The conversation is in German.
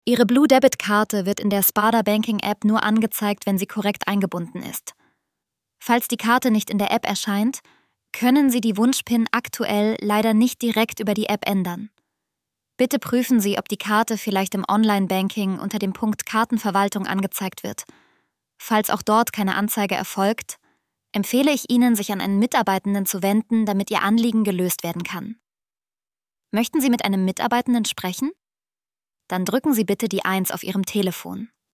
Ihre Blue Debit Karte wird in der Sparda Banking App nur angezeigt, wenn sie korrekt eingebunden ist. Falls die Karte nicht in der App erscheint, können Sie die Wunsch-PIN aktuell leider nicht direkt über die App ändern. Bitte prüfen Sie, ob die Karte vielleicht im Online-Banking unter dem Punkt Kartenverwaltung angezeigt wird. Falls auch dort keine Anzeige erfolgt, empfehle ich Ihnen, sich an einen Mitarbeitenden zu wenden, damit Ihr Anliegen gelöst werden kann. Möchten Sie mit einem Mitarbeitenden sprechen? Dann drücken Sie bitte die 1 auf Ihrem Telefon.